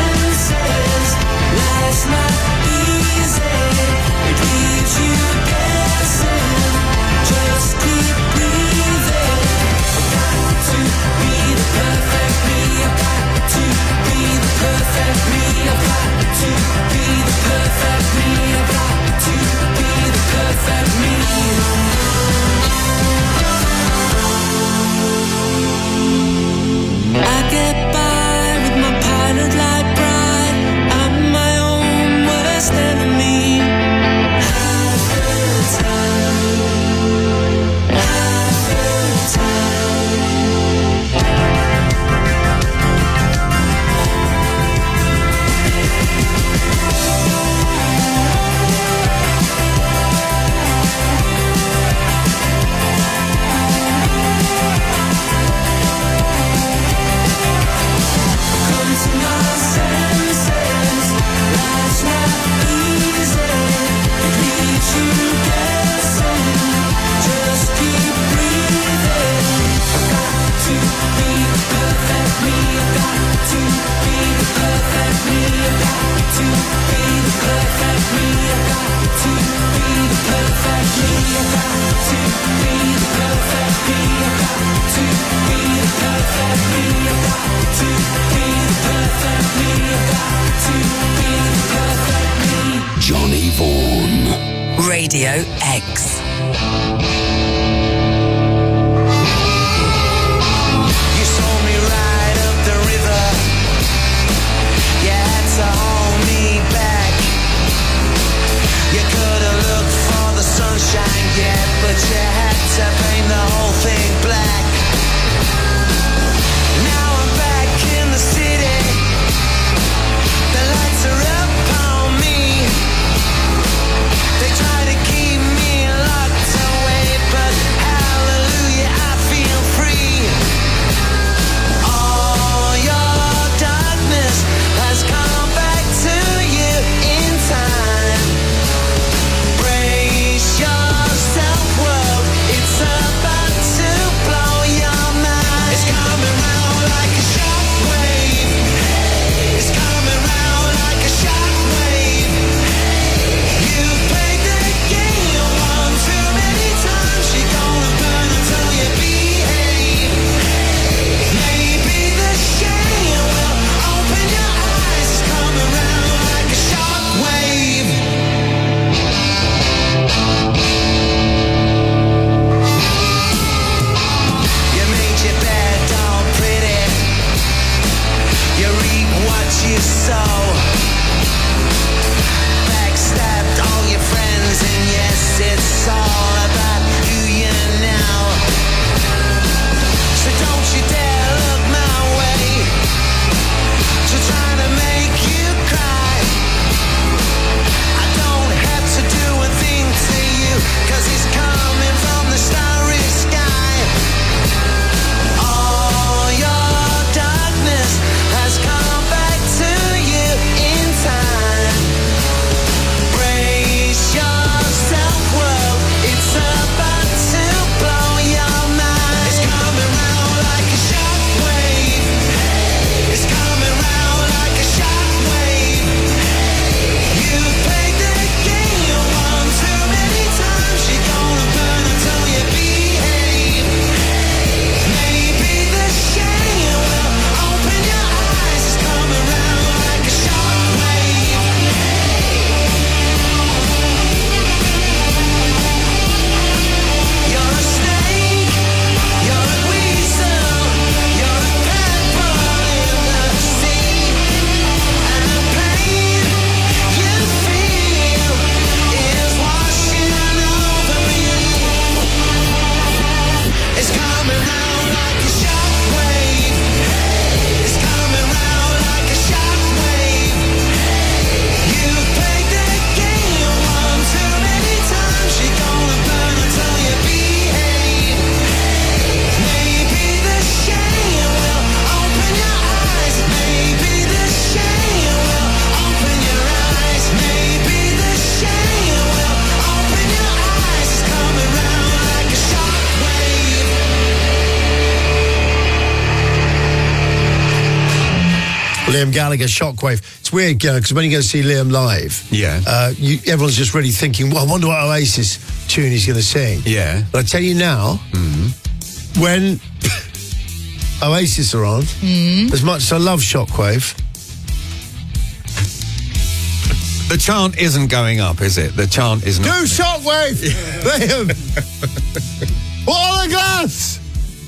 senses. Life's not easy. It leaves you guessing. Just keep breathing. I've got to be the perfect me. I've got to be the perfect me. I've got to be the perfect me. I've got to be the perfect me. I get by with my pilot light bright. I'm my own worst enemy. Half the time, half the come to my senses. Life's not easy. It leaves you guessing. Just keep breathing. I've got to be the perfect me. I've got to be the perfect me. I've got to be the perfect me. I've got to be the perfect me. I've got to be the perfect me. I've got to be the perfect me. I've got to be the perfect me. I've got to be the perfect me. Johnny Vaughan. Radio X. You saw me ride up the river. You had to hold me back. You could have looked for the sunshine, yeah, but you had to paint the whole thing black. Now I'm back in the city. The lights are up on me. They try to keep me locked away, Liam Gallagher, Shockwave. It's weird, because when you go to see Liam live, yeah, uh, you, everyone's just really thinking, well, I wonder what Oasis tune he's going to sing. Yeah. But I tell you now, mm. when Oasis are on, mm. as much as I love Shockwave, the chant isn't going up, is it? The chant is not. Do Shockwave! Liam! All a glass!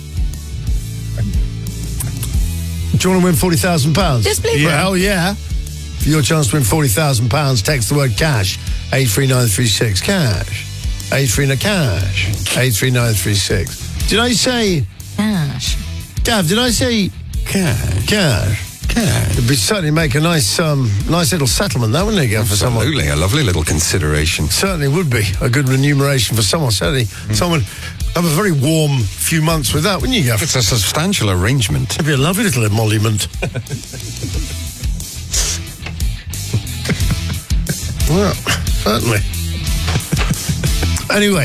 Do you want to win forty thousand pounds? Yes, please. Yeah. Hell yeah. For your chance to win forty thousand pounds, text the word cash, eight three nine three six. Cash. eight three nine cash. eight three nine three six. Did I say... Cash. Gav, did I say... Cash. Cash. Cash. It'd be certainly make a nice um, nice little settlement, that wouldn't it, Gav, for someone? Absolutely, a lovely little consideration. Certainly would be a good remuneration for someone. Certainly mm. someone... have a very warm few months with that, wouldn't you, Gav? It's a substantial arrangement. It'd be a lovely little emolument. Well, certainly. Anyway.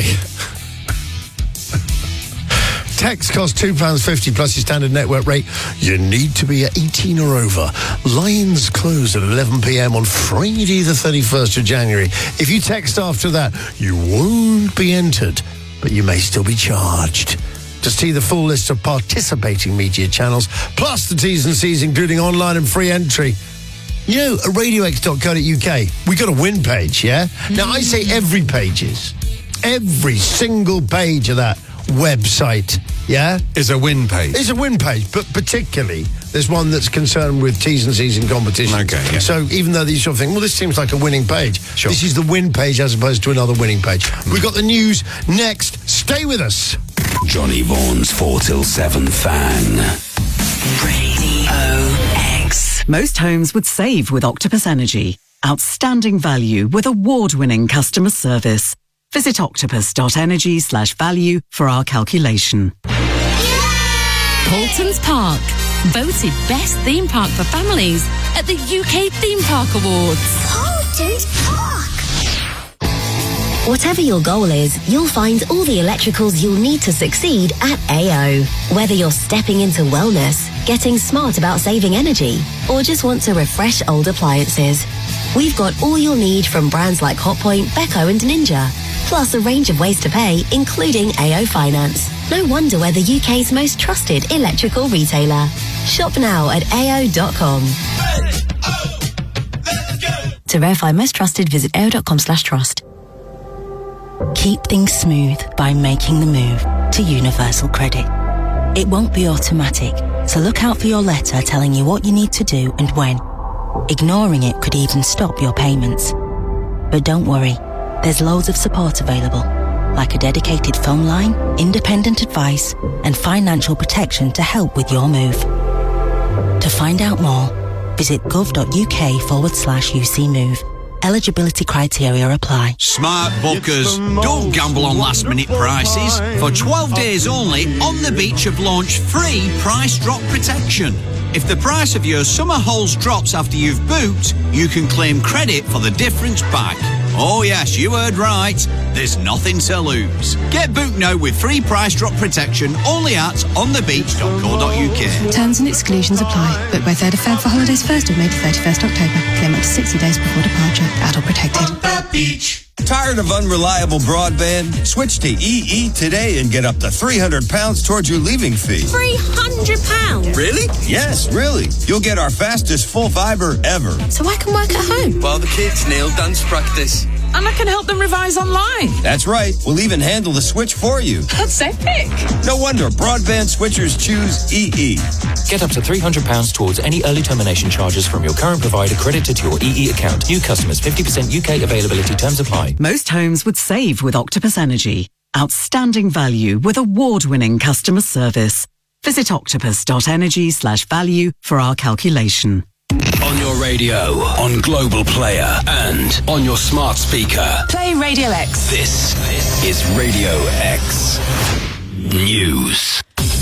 Text costs two pounds fifty plus your standard network rate. You need to be eighteen or over. Lines close at eleven p.m. on Friday the thirty-first of January. If you text after that, you won't be entered, but you may still be charged. To see the full list of participating media channels, plus the T's and C's, including online and free entry, you know, at radio x dot co dot u k, we got a win page, yeah? Mm. Now, I say every pages, every single page of that website, yeah? Is a win page. It's a win page, but particularly there's one that's concerned with T's and C's in competition. Okay, yeah. So even though you sort of think, well, this seems like a winning page, sure. This is the win page as opposed to another winning page. Mm. We've got the news next. Stay with us. Johnny Vaughan's four till seven fan. Radio X. Most homes would save with Octopus Energy. Outstanding value with award-winning customer service. Visit octopus.energy slash value for our calculation. Paultons Park, voted best theme park for families at the U K Theme Park Awards. Paultons Park. Whatever your goal is, you'll find all the electricals you'll need to succeed at A O. Whether you're stepping into wellness, getting smart about saving energy, or just want to refresh old appliances, we've got all you'll need from brands like Hotpoint, Beko and Ninja, plus a range of ways to pay, including A O Finance. No wonder we're the U K's most trusted electrical retailer. Shop now at A O dot com. To verify most trusted, visit A O dot com slash trust. Keep things smooth by making the move to Universal Credit. It won't be automatic, so look out for your letter telling you what you need to do and when. Ignoring it could even stop your payments. But don't worry, there's loads of support available, like a dedicated phone line, independent advice, and financial protection to help with your move. To find out more, visit gov.uk forward slash UC Move. Eligibility criteria apply. Smart bookers, don't gamble on last minute prices. For twelve days only, On the Beach have launched free price drop protection. If the price of your summer holes drops after you've booked, you can claim credit for the difference back. Oh yes, you heard right. There's nothing to lose. Get booked now with free price drop protection only at on the beach dot co dot u k. Terms and exclusions apply. Book by third of Feb for holidays first of May to thirty-first October. Claim up to sixty days before departure. Adult protected. On the beach. Tired of unreliable broadband? Switch to E E today and get up to three hundred pounds towards your leaving fee. three hundred pounds? Really? Yes, really. You'll get our fastest full fibre ever. So I can work at home? While the kids nail dance practice. And I can help them revise online. That's right. We'll even handle the switch for you. That's epic. No wonder broadband switchers choose E E. Get up to three hundred pounds towards any early termination charges from your current provider credited to your E E account. New customers, fifty percent U K availability terms apply. Most homes would save with Octopus Energy. Outstanding value with award-winning customer service. Visit octopus.energy slash value for our calculation. On your radio, on Global Player, and on your smart speaker. Play Radio X. This is Radio X News.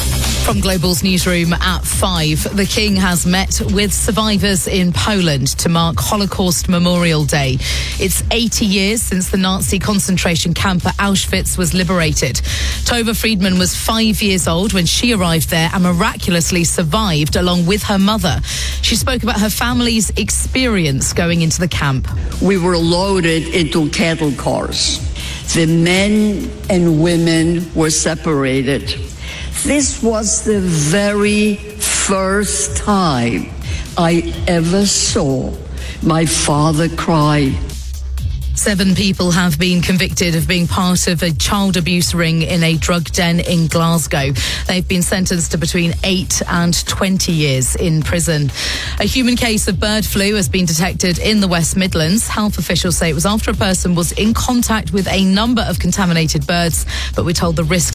From Global's newsroom at five, the King has met with survivors in Poland to mark Holocaust Memorial Day. It's eighty years since the Nazi concentration camp at Auschwitz was liberated. Tova Friedman was five years old when she arrived there and miraculously survived along with her mother. She spoke about her family's experience going into the camp. We were loaded into cattle cars. The men and women were separated. This was the very first time I ever saw my father cry. Seven people have been convicted of being part of a child abuse ring in a drug den in Glasgow. They've been sentenced to between eight and twenty years in prison. A human case of bird flu has been detected in the West Midlands. Health officials say it was after a person was in contact with a number of contaminated birds, but we're told the risk